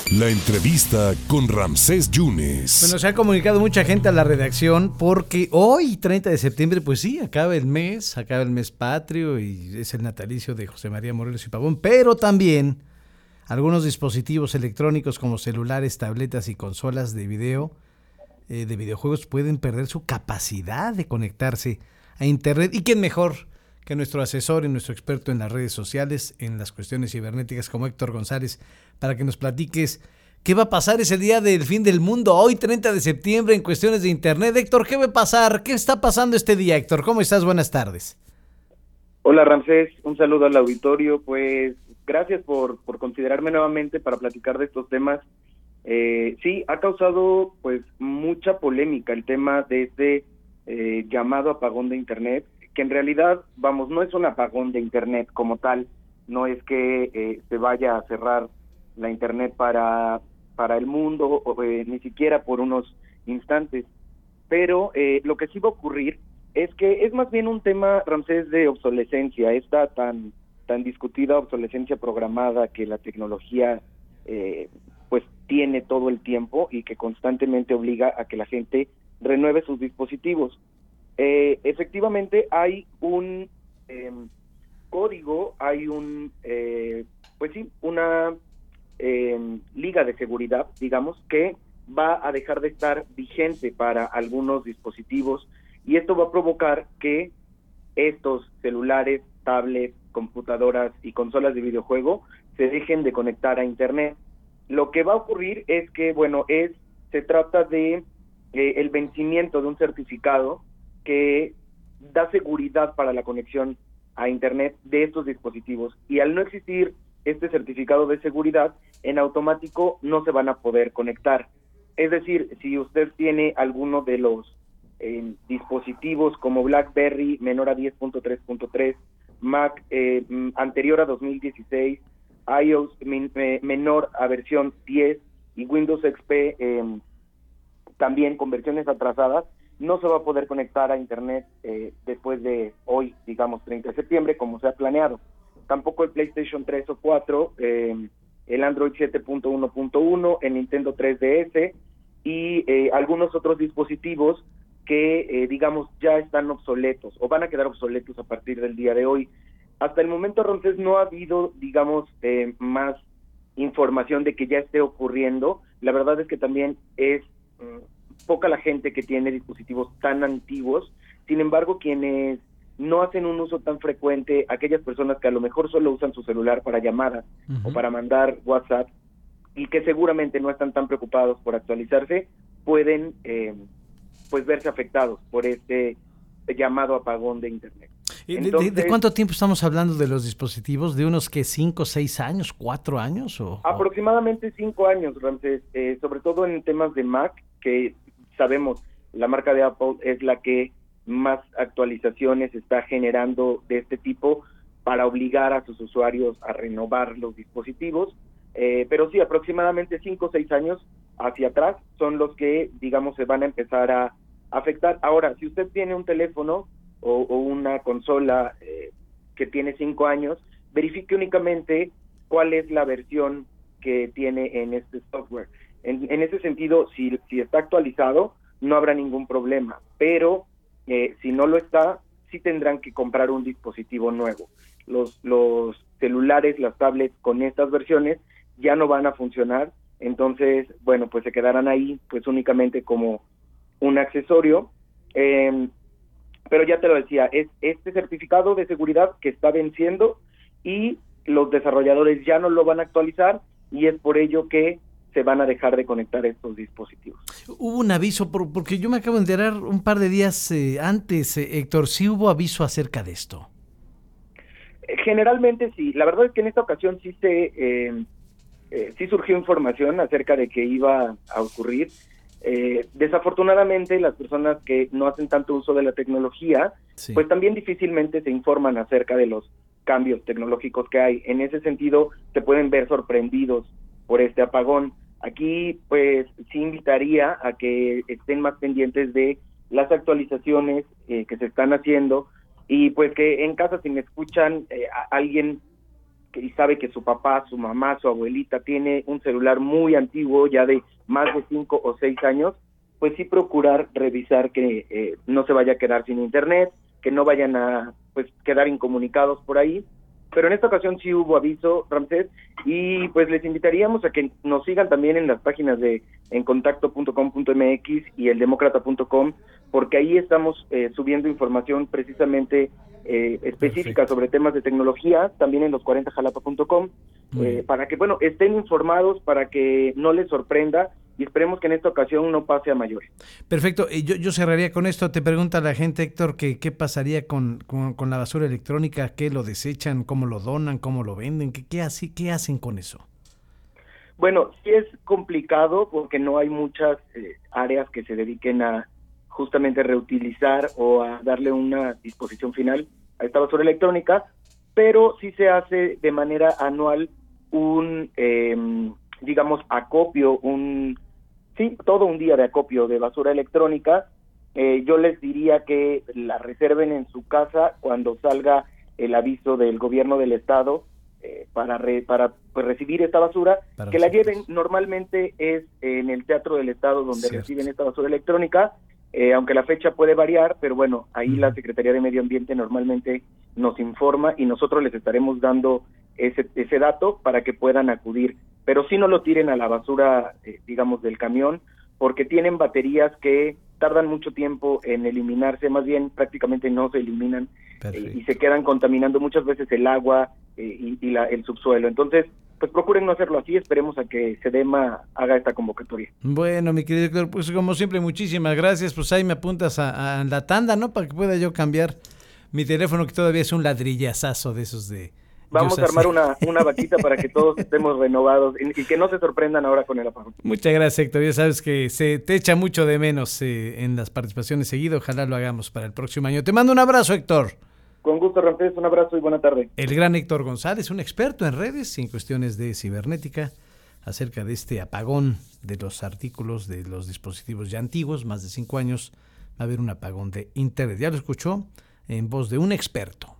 La entrevista con Ramsés Yunes. Bueno, se ha comunicado mucha gente a la redacción porque hoy, 30 de septiembre, pues sí, acaba el mes patrio y es el natalicio de José María Morelos y Pavón, pero también algunos dispositivos electrónicos como celulares, tabletas y consolas de videojuegos pueden perder su capacidad de conectarse a Internet. ¿Y quién mejor que nuestro asesor y nuestro experto en las redes sociales, en las cuestiones cibernéticas, como Héctor González, para que nos platiques qué va a pasar ese día del fin del mundo, hoy 30 de septiembre, en cuestiones de Internet? Héctor, ¿qué va a pasar? ¿Qué está pasando este día, Héctor? ¿Cómo estás? Buenas tardes. Hola Ramsés, un saludo al auditorio. Pues gracias por considerarme nuevamente para platicar de estos temas. Sí, ha causado pues mucha polémica el tema de este llamado apagón de Internet, que en realidad, vamos, no es un apagón de Internet como tal, no es que se vaya a cerrar la Internet para el mundo, ni siquiera por unos instantes, pero lo que sí va a ocurrir es que es más bien un tema, Ramsés, de obsolescencia, esta tan discutida obsolescencia programada que la tecnología pues tiene todo el tiempo y que constantemente obliga a que la gente renueve sus dispositivos. Efectivamente hay un código, hay una liga de seguridad, digamos, que va a dejar de estar vigente para algunos dispositivos, y esto va a provocar que estos celulares, tablets, computadoras y consolas de videojuego se dejen de conectar a Internet. Lo que va a ocurrir es que, se trata de el vencimiento de un certificado que da seguridad para la conexión a Internet de estos dispositivos, y al no existir este certificado de seguridad, en automático no se van a poder conectar. Es decir, si usted tiene alguno de los dispositivos como BlackBerry menor a 10.3.3, Mac anterior a 2016, iOS menor a versión 10 y Windows XP también con versiones atrasadas, no se va a poder conectar a Internet después de hoy, digamos 30 de septiembre, como se ha planeado. Tampoco el PlayStation 3 o 4, el Android 7.1.1, el Nintendo 3DS y algunos otros dispositivos que, ya están obsoletos o van a quedar obsoletos a partir del día de hoy. Hasta el momento, Ramsés, no ha habido, más información de que ya esté ocurriendo. La verdad es que también es poca la gente que tiene dispositivos tan antiguos. Sin embargo, quienes no hacen un uso tan frecuente, aquellas personas que a lo mejor solo usan su celular para llamadas o para mandar WhatsApp y que seguramente no están tan preocupados por actualizarse, pueden verse afectados por este llamado apagón de Internet. Entonces, ¿de cuánto tiempo estamos hablando de los dispositivos? ¿De unos 5, 6 años, 4 años? Aproximadamente 5 años, Ramsés, sobre todo en temas de Mac, que sabemos, la marca de Apple es la que más actualizaciones está generando de este tipo para obligar a sus usuarios a renovar los dispositivos, pero sí, aproximadamente 5 o 6 años hacia atrás son los que, se van a empezar a afectar. Ahora, si usted tiene un teléfono o una consola que tiene 5 años, verifique únicamente cuál es la versión que tiene en este software. En ese sentido, si está actualizado, no habrá ningún problema, pero si no lo está, sí tendrán que comprar un dispositivo nuevo. Los celulares, las tablets con estas versiones ya no van a funcionar, entonces, pues se quedarán ahí pues únicamente como un accesorio, pero ya te lo decía, es este certificado de seguridad que está venciendo y los desarrolladores ya no lo van a actualizar, y es por ello que se van a dejar de conectar estos dispositivos. Hubo un aviso, porque yo me acabo de enterar un par de días antes, Héctor, ¿sí hubo aviso acerca de esto? Generalmente sí, la verdad es que en esta ocasión sí sí surgió información acerca de que iba a ocurrir. Desafortunadamente, las personas que no hacen tanto uso de la tecnología, sí, pues también difícilmente se informan acerca de los cambios tecnológicos que hay. En ese sentido, se pueden ver sorprendidos por este apagón. Aquí, pues, sí invitaría a que estén más pendientes de las actualizaciones que se están haciendo, y pues que en casa, si me escuchan a alguien y sabe que su papá, su mamá, su abuelita tiene un celular muy antiguo, ya de más de 5 o 6 años, pues sí procurar revisar que no se vaya a quedar sin internet, que no vayan a pues quedar incomunicados por ahí. Pero en esta ocasión sí hubo aviso, Ramsés, y pues les invitaríamos a que nos sigan también en las páginas de encontacto.com.mx y eldemócrata.com, porque ahí estamos subiendo información precisamente específica sobre temas de tecnología, también en los40jalapa.com, para que, bueno, estén informados, para que no les sorprenda, y esperemos que en esta ocasión no pase a mayores. Perfecto. Yo cerraría con esto. Te pregunta la gente, Héctor, que qué pasaría con la basura electrónica, qué lo desechan, cómo lo donan, cómo lo venden, qué hacen con eso. Bueno, sí es complicado porque no hay muchas áreas que se dediquen a justamente reutilizar o a darle una disposición final a esta basura electrónica, pero sí se hace de manera anual un, digamos, acopio, todo un día de acopio de basura electrónica. Yo les diría que la reserven en su casa cuando salga el aviso del gobierno del estado para pues, recibir esta basura, que la lleven. Normalmente es en el Teatro del Estado donde reciben esta basura electrónica, aunque la fecha puede variar, pero bueno, ahí la Secretaría de Medio Ambiente normalmente nos informa y nosotros les estaremos dando ese dato para que puedan acudir. Pero sí no lo tiren a la basura, digamos, del camión, porque tienen baterías que tardan mucho tiempo en eliminarse, más bien prácticamente no se eliminan, y se quedan contaminando muchas veces el agua y el subsuelo. Entonces, pues procuren no hacerlo así, esperemos a que SEDEMA haga esta convocatoria. Bueno, mi querido Héctor, pues como siempre, muchísimas gracias. Pues ahí me apuntas a la tanda, ¿no? Para que pueda yo cambiar mi teléfono, que todavía es un ladrillazazo de esos de... Vamos a armar una vaquita para que todos estemos renovados y que no se sorprendan ahora con el apagón. Muchas gracias, Héctor. Ya sabes que se te echa mucho de menos en las participaciones seguido. Ojalá lo hagamos para el próximo año. Te mando un abrazo, Héctor. Con gusto, Ramsés. Un abrazo y buena tarde. El gran Héctor González, un experto en redes y en cuestiones de cibernética, acerca de este apagón de los artículos, de los dispositivos ya antiguos, más de 5 años. Va a haber un apagón de internet. Ya lo escuchó en voz de un experto.